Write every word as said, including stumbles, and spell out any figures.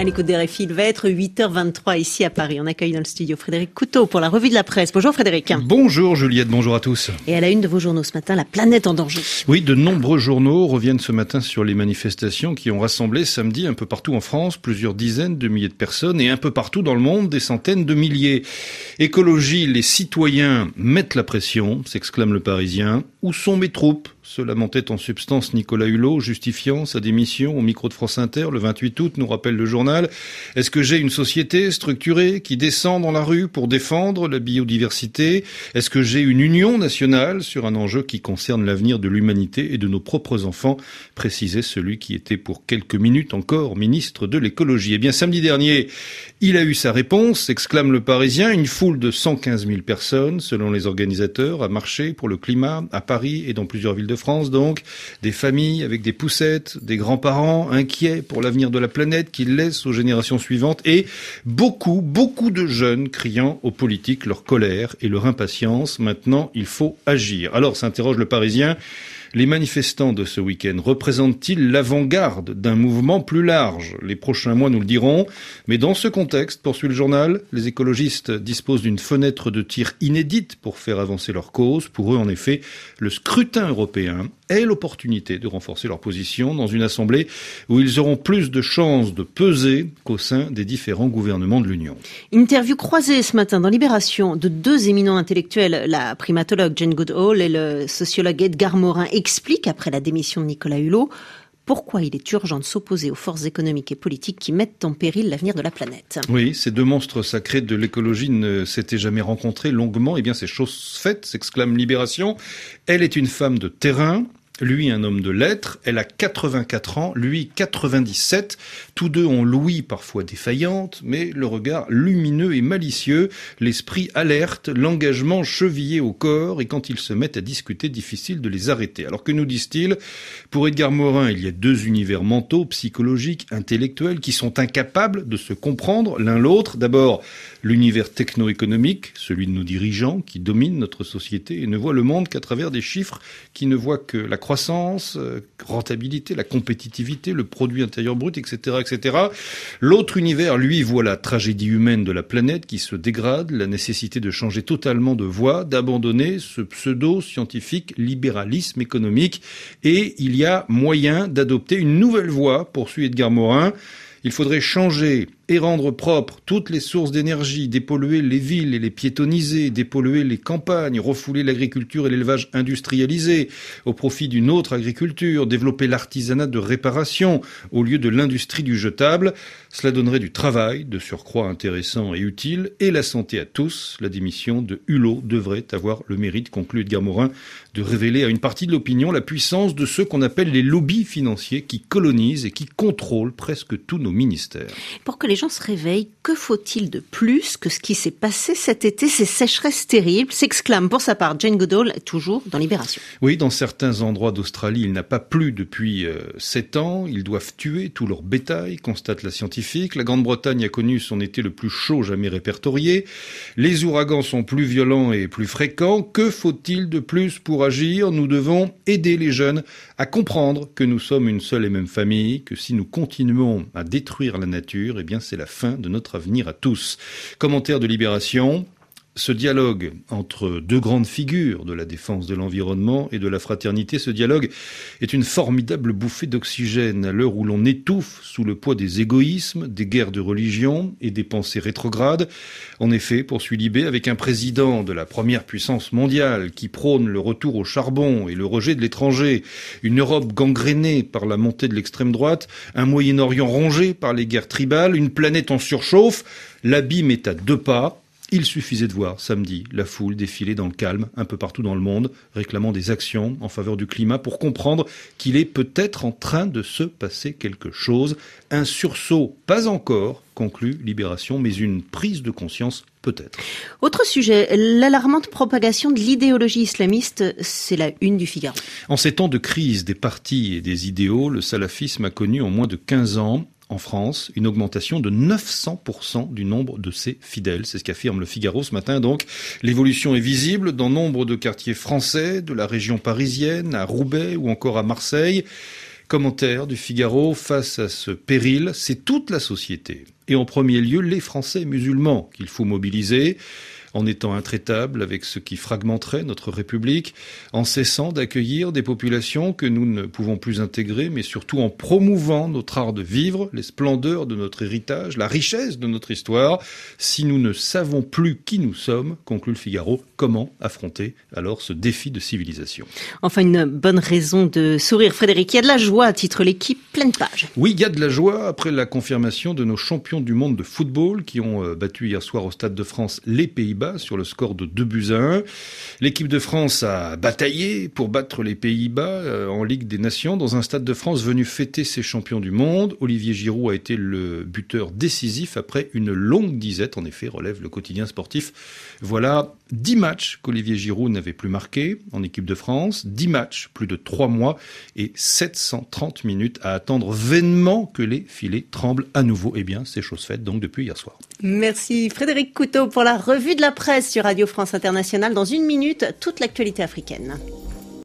À l'écoute des R F I, il va être huit heures vingt-trois ici à Paris. On accueille dans le studio Frédéric Couteau pour la revue de la presse. Bonjour Frédéric. Bonjour Juliette, bonjour à tous. Et à la une de vos journaux ce matin, la planète en danger. Oui, de nombreux journaux reviennent ce matin sur les manifestations qui ont rassemblé samedi un peu partout en France plusieurs dizaines de milliers de personnes et un peu partout dans le monde des centaines de milliers. Écologie, les citoyens mettent la pression, s'exclame le Parisien. Où sont mes troupes ? Se lamentait en substance Nicolas Hulot, justifiant sa démission au micro de France Inter le vingt-huit août, nous rappelle le journal. Est-ce que j'ai une société structurée qui descend dans la rue pour défendre la biodiversité ? Est-ce que j'ai une union nationale sur un enjeu qui concerne l'avenir de l'humanité et de nos propres enfants ? Précisait celui qui était pour quelques minutes encore ministre de l'écologie. Eh bien, samedi dernier, il a eu sa réponse, exclame le Parisien. Une foule de cent quinze mille personnes, selon les organisateurs, a marché pour le climat à Paris et dans plusieurs villes de France, donc, des familles avec des poussettes, des grands-parents inquiets pour l'avenir de la planète qu'ils laissent aux générations suivantes et beaucoup, beaucoup de jeunes criant aux politiques leur colère et leur impatience. Maintenant, il faut agir. Alors, s'interroge le Parisien, les manifestants de ce week-end représentent-ils l'avant-garde d'un mouvement plus large ? Les prochains mois nous le diront. Mais dans ce contexte, poursuit le journal, les écologistes disposent d'une fenêtre de tir inédite pour faire avancer leur cause. Pour eux, en effet, le scrutin européen est l'opportunité de renforcer leur position dans une assemblée où ils auront plus de chances de peser qu'au sein des différents gouvernements de l'Union. Interview croisée ce matin dans Libération de deux éminents intellectuels, la primatologue Jane Goodall et le sociologue Edgar Morin, expliquent, après la démission de Nicolas Hulot, pourquoi il est urgent de s'opposer aux forces économiques et politiques qui mettent en péril l'avenir de la planète. Oui, ces deux monstres sacrés de l'écologie ne s'étaient jamais rencontrés longuement. Eh bien, c'est chose faite, s'exclame Libération. Elle est une femme de terrain. Lui, un homme de lettres, elle a quatre-vingt-quatre ans, lui quatre-vingt-dix-sept. Tous deux ont l'ouïe parfois défaillante, mais le regard lumineux et malicieux, l'esprit alerte, l'engagement chevillé au corps, et quand ils se mettent à discuter, difficile de les arrêter. Alors que nous disent-ils ? Pour Edgar Morin, il y a deux univers mentaux, psychologiques, intellectuels, qui sont incapables de se comprendre l'un l'autre. D'abord, l'univers techno-économique, celui de nos dirigeants, qui dominent notre société et ne voient le monde qu'à travers des chiffres qui ne voient que la croissance, rentabilité, la compétitivité, le produit intérieur brut, et cetera, et cetera. L'autre univers, lui, voit la tragédie humaine de la planète qui se dégrade, la nécessité de changer totalement de voie, d'abandonner ce pseudo-scientifique libéralisme économique. Et il y a moyen d'adopter une nouvelle voie, poursuit Edgar Morin. Il faudrait changer et rendre propres toutes les sources d'énergie, dépolluer les villes et les piétonniser, dépolluer les campagnes, refouler l'agriculture et l'élevage industrialisé au profit d'une autre agriculture, développer l'artisanat de réparation au lieu de l'industrie du jetable. Cela donnerait du travail, de surcroît intéressant et utile, et la santé à tous. La démission de Hulot devrait avoir le mérite, conclut Edgar Morin, de révéler à une partie de l'opinion la puissance de ceux qu'on appelle les lobbies financiers qui colonisent et qui contrôlent presque tous nos ministères. Pour que les gens se réveillent, que faut-il de plus que ce qui s'est passé cet été, ces sécheresses terribles, s'exclame pour sa part Jane Goodall, toujours dans Libération. Oui, dans certains endroits d'Australie, il n'a pas plu depuis euh, sept ans. Ils doivent tuer tout leur bétail, constate la scientifique. La Grande-Bretagne a connu son été le plus chaud jamais répertorié. Les ouragans sont plus violents et plus fréquents. Que faut-il de plus pour agir ? Nous devons aider les jeunes à comprendre que nous sommes une seule et même famille, que si nous continuons à détruire la nature, eh bien c'est la fin de notre avenir à tous. Commentaire de Libération. Ce dialogue entre deux grandes figures de la défense de l'environnement et de la fraternité, ce dialogue est une formidable bouffée d'oxygène à l'heure où l'on étouffe sous le poids des égoïsmes, des guerres de religion et des pensées rétrogrades. En effet, poursuit Libé, avec un président de la première puissance mondiale qui prône le retour au charbon et le rejet de l'étranger, une Europe gangrénée par la montée de l'extrême droite, un Moyen-Orient rongé par les guerres tribales, une planète en surchauffe, l'abîme est à deux pas. Il suffisait de voir samedi la foule défiler dans le calme un peu partout dans le monde, réclamant des actions en faveur du climat pour comprendre qu'il est peut-être en train de se passer quelque chose. Un sursaut, pas encore, conclut Libération, mais une prise de conscience peut-être. Autre sujet, l'alarmante propagation de l'idéologie islamiste, c'est la une du Figaro. En ces temps de crise des partis et des idéaux, le salafisme a connu en moins de quinze ans en France, une augmentation de neuf cents pour cent du nombre de ses fidèles. C'est ce qu'affirme le Figaro ce matin. Donc, l'évolution est visible dans nombre de quartiers français, de la région parisienne, à Roubaix ou encore à Marseille. Commentaire du Figaro: face à ce péril, c'est toute la société, et en premier lieu les Français musulmans, qu'il faut mobiliser, en étant intraitable avec ce qui fragmenterait notre République, en cessant d'accueillir des populations que nous ne pouvons plus intégrer, mais surtout en promouvant notre art de vivre, les splendeurs de notre héritage, la richesse de notre histoire. Si nous ne savons plus qui nous sommes, conclut le Figaro, comment affronter alors ce défi de civilisation? Enfin, une bonne raison de sourire, Frédéric. Il y a de la joie, titre l'Équipe, pleine page. Oui, il y a de la joie après la confirmation de nos champions du monde de football qui ont battu hier soir au Stade de France les Pays-Bas sur le score de deux buts à un. L'équipe de France a bataillé pour battre les Pays-Bas en Ligue des Nations dans un Stade de France venu fêter ses champions du monde. Olivier Giroud a été le buteur décisif après une longue disette, en effet, relève le quotidien sportif. Voilà dix matchs qu'Olivier Giroud n'avait plus marqués en équipe de France, dix matchs, plus de trois mois et sept cent trente minutes à attendre vainement que les filets tremblent à nouveau. Eh bien, c'est chose faite donc depuis hier soir. Merci Frédéric Couteau pour la revue de la presse sur Radio France Internationale. Dans une minute, toute l'actualité africaine.